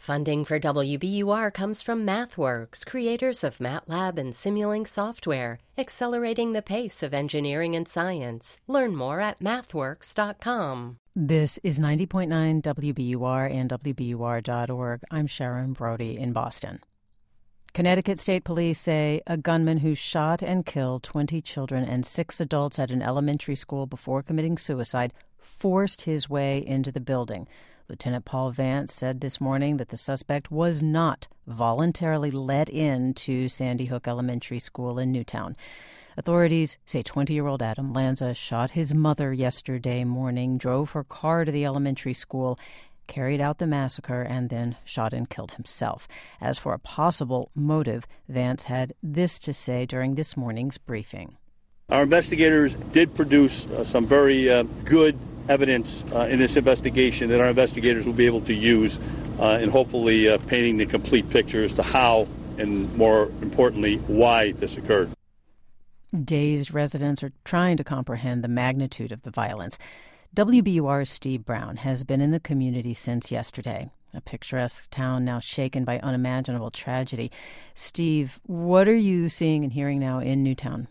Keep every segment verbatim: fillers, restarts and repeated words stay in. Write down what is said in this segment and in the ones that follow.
Funding for W B U R comes from MathWorks, creators of MATLAB and Simulink software, accelerating the pace of engineering and science. Learn more at mathworks dot com. This is ninety point nine W B U R and W B U R dot org. I'm Sharon Brody in Boston. Connecticut State Police say a gunman who shot and killed twenty children and six adults at an elementary school before committing suicide forced his way into the building. Lieutenant Paul Vance said this morning that the suspect was not voluntarily let in to Sandy Hook Elementary School in Newtown. Authorities say twenty-year-old Adam Lanza shot his mother yesterday morning, drove her car to the elementary school, carried out the massacre, and then shot and killed himself. As for a possible motive, Vance had this to say during this morning's briefing. Our investigators did produce uh, some very uh, good evidence uh, in this investigation that our investigators will be able to use uh, in hopefully uh, painting the complete picture as to how and, more importantly, why this occurred. Dazed residents are trying to comprehend the magnitude of the violence. W B U R's Steve Brown has been in the community since yesterday, a picturesque town now shaken by unimaginable tragedy. Steve, what are you seeing and hearing now in Newtown?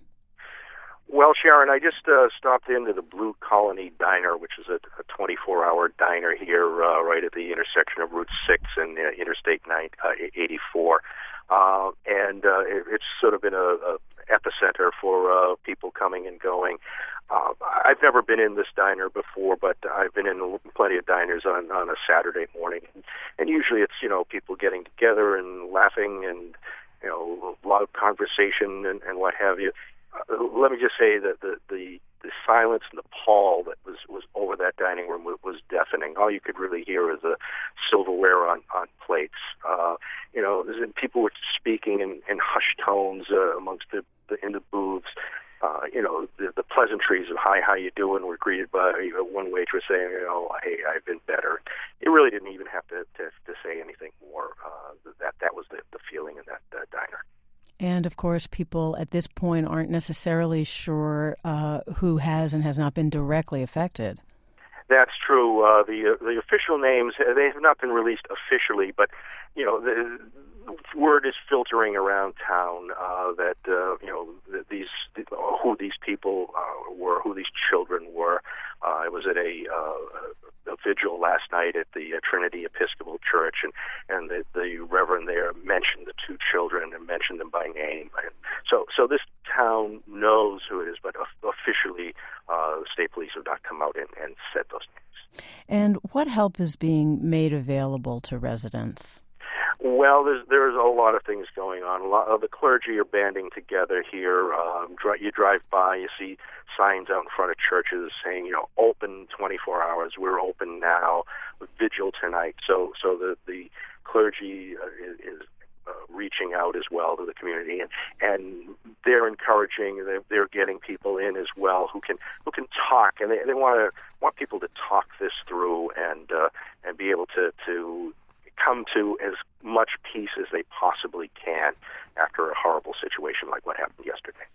Well, Sharon, I just uh, stopped into the Blue Colony Diner, which is a, a twenty-four hour diner here uh, right at the intersection of Route six and uh, Interstate nine, uh, eighty-four. Uh, and uh, it, it's sort of been a, a epicenter for uh, people coming and going. Uh, I've never been in this diner before, but I've been in plenty of diners on, on a Saturday morning. And, and usually it's, you know, people getting together and laughing and, you know, loud conversation and, and what have you. Uh, let me just say that the, the, the silence and the pall that was, was over that dining room was, was deafening. All you could really hear is the silverware on, on plates. Uh, you know, people were speaking in, in hushed tones uh, amongst the, the in the booths. Uh, you know, the, the pleasantries of "Hi, how you doing?" were greeted by you know, one waitress saying, "You know, hey, I've been better." It really didn't even have to to, to say anything more. Uh, that that was the, the feeling in that uh, diner. And, of course, people at this point aren't necessarily sure uh, who has and has not been directly affected. That's true. Uh, the uh, the official names, they have not been released officially, but, you know, the word is filtering around town uh, that, uh, you know, these who these people uh, were, who these children were. Uh, I was at a, uh, a vigil last night at the uh, Trinity Episcopal Church, and, and the, the Reverend there mentioned the two children and mentioned them by name. And so, so this town knows who it is, but officially uh, the state police have not come out and, and said those names. And what help is being made available to residents? Well, there's there's a lot of things going on. A lot of the clergy are banding together here. Um, dri- you drive by, you see signs out in front of churches saying, you know, open twenty-four hours. We're open now. Vigil tonight. So, so the the clergy uh, is, is uh, reaching out as well to the community, and and they're encouraging. They're, they're getting people in as well who can who can talk, and they they want to want people to talk this through and uh, and be able to to. come to as much peace as they possibly can after a horrible situation like what happened yesterday.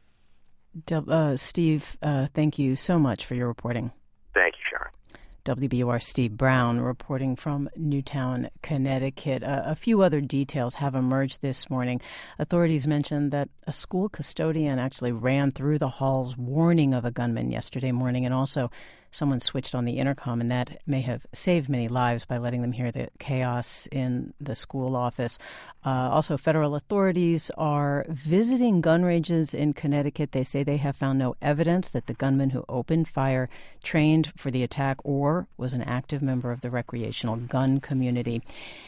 Uh, Steve, uh, thank you so much for your reporting. Thank you, Sharon. W B U R Steve Brown reporting from Newtown, Connecticut. Uh, a few other details have emerged this morning. Authorities mentioned that a school custodian actually ran through the halls warning of a gunman yesterday morning, and also someone switched on the intercom, and that may have saved many lives by letting them hear the chaos in the school office. Uh, also, federal authorities are visiting gun ranges in Connecticut. They say they have found no evidence that the gunman who opened fire trained for the attack or was an active member of the recreational gun community.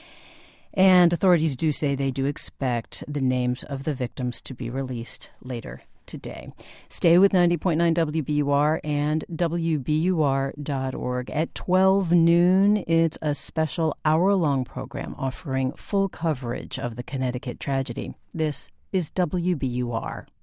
And authorities do say they do expect the names of the victims to be released later today. Stay with ninety point nine W B U R and W B U R dot org. At twelve noon, it's a special hour-long program offering full coverage of the Connecticut tragedy. This is W B U R.